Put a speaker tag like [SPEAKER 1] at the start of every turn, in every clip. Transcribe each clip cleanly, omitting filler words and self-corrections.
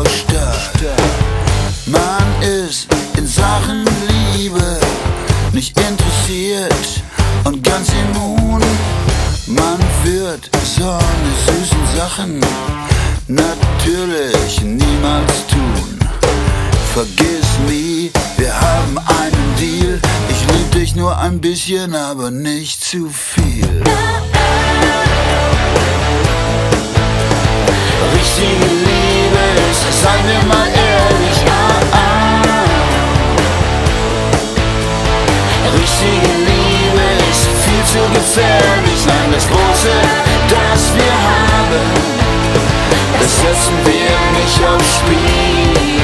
[SPEAKER 1] stark. Man ist in Sachen Liebe nicht interessiert und ganz immun. Man wird solche süßen Sachen natürlich niemals tun. Vergiss nie, wir haben einen Deal. Ich lieb dich nur ein bisschen, aber nicht zu viel. Richtige Liebe ist, seien wir mal ehrlich, richtige Liebe ist viel zu gefährlich. Nein, das Große, das wir haben, das setzen wir nicht aufs Spiel.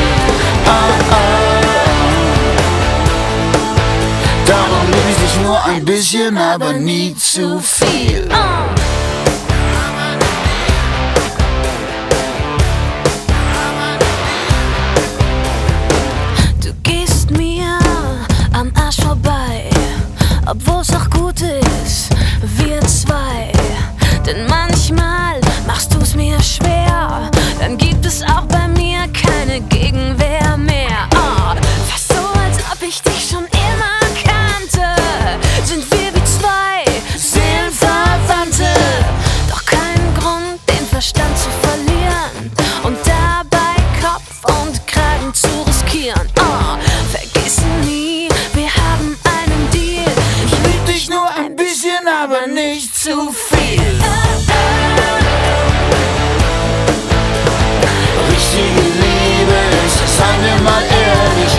[SPEAKER 1] Darum lieb ich dich nur ein bisschen, aber nie zu viel.
[SPEAKER 2] Du gehst mir am Arsch vorbei, obwohl's auch gut ist, wir zwei. Denn manchmal machst du's mir schwer, dann gibt es auch bei mir keine Gegenwehr mehr. Fast so, als ob ich dich schon immer kannte. Sind wir wie zwei Seelenverwandte, doch keinen Grund, den Verstand zu verlieren und dabei Kopf und Kragen zu riskieren. Vergiss nie, wir haben einen Deal.
[SPEAKER 1] Ich lieb dich nur ein bisschen, aber nicht zu viel. Richtige Liebe ist, seien wir mal ehrlich,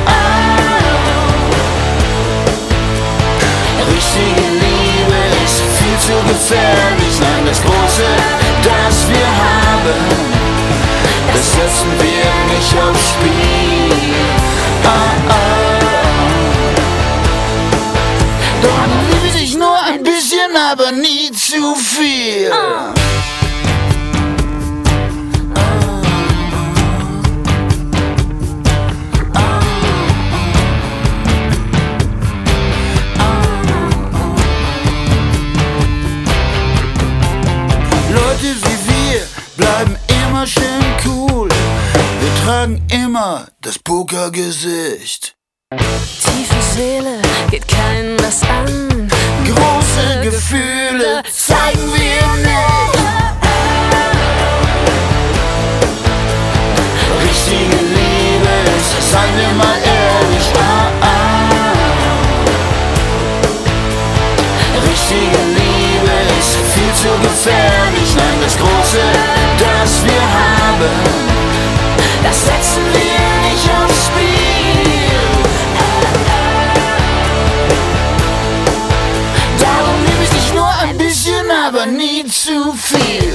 [SPEAKER 1] richtige Liebe ist viel zu gefährlich. Nein, das Große, das wir haben, das setzen wir nicht aufs Spiel. Darum liebe ich dich nur ein bisschen, aber nie zu viel. Leute wie wir bleiben immer schön cool. Wir tragen immer das Pokergesicht.
[SPEAKER 2] Tiefe Seele geht keinem was an.
[SPEAKER 1] Große Gefühle zeigen wir nicht. Richtige Liebe ist, seien wir mal ehrlich, richtige Liebe ist viel zu gefährlich. Nein, das Große, das wir haben, das setzen wir nicht aufs Spiel. Darum lieb ich dich nur ein bisschen, aber nie zu viel.